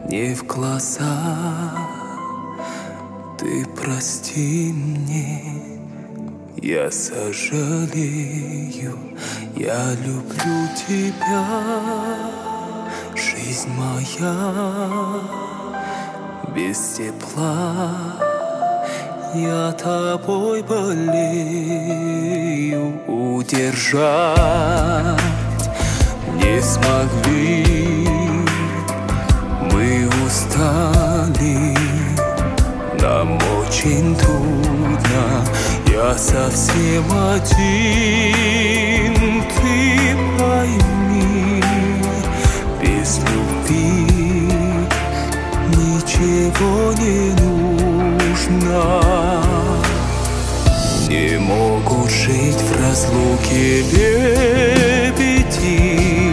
не в глаза. Ты прости мне, я сожалею, я люблю тебя, жизнь моя без тепла. Я тобой болею, удержать не смогли. Мы устали, нам очень трудно. Я совсем один, ты пойми. Без любви ничего не нужно. Не могут жить в разлуке лебеди.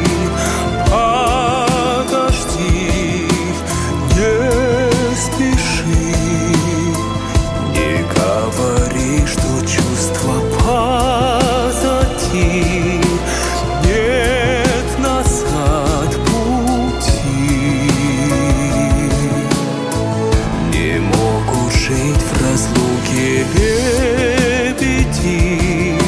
Подожди, не спеши, не говори, что чувства позади. Нет назад пути. Не могут жить в разлуке лебеди.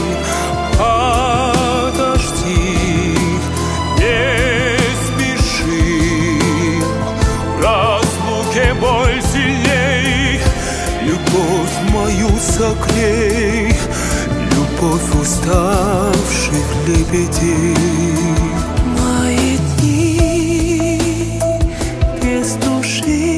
Подожди, не спеши, в разлуке боль сильней. Любовь мою согрей, любовь уставших лебедей. Мои дни без души,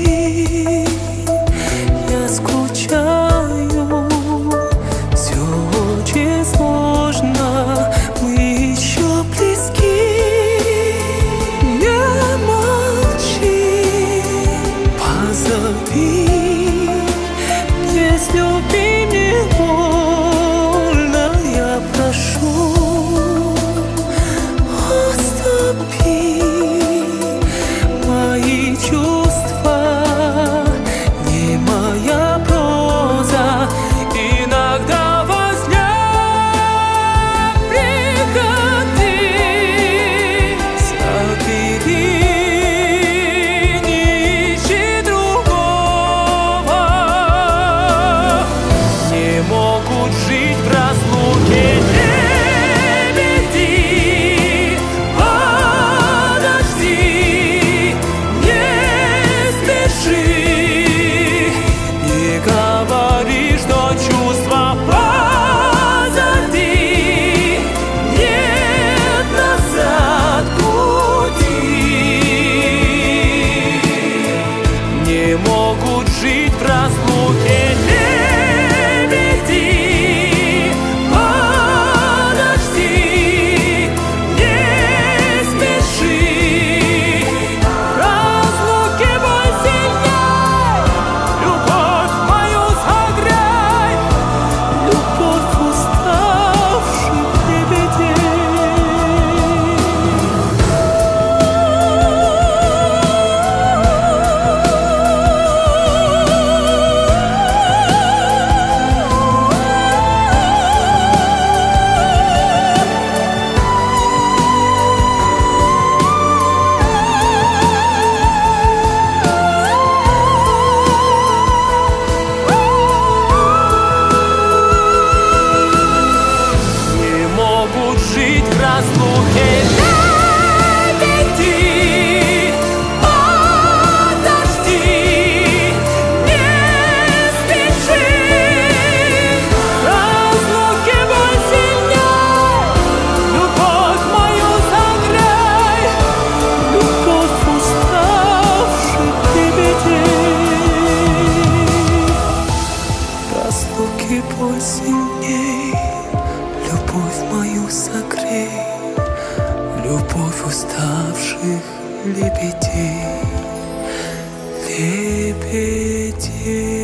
я скучаю, все очень сложно, мы еще близки. Не молчи, позови, без любви не больно, я прошу, уступи. Мои чувства не моя проза, иногда во сне приходи, забери, не ищи другого. Не могут жить в разлуке лебеди. Подожди, не спеши, не говори, что чувства позади. Нет назад пути. Не могут жить в разлуке лебеди. Подожди, не спеши, в разлуке боль сильней. Любовь мою согрей, любовь уставших лебедей. Не могут жить в разлуке лебеди. Подожди, не спеши, в разлуке боль сильней. Любовь мою согрей, любовь уставших лебедей. В разлуке боль сильней, любовь мою согрей, любовь уставших лебедей, лебедей.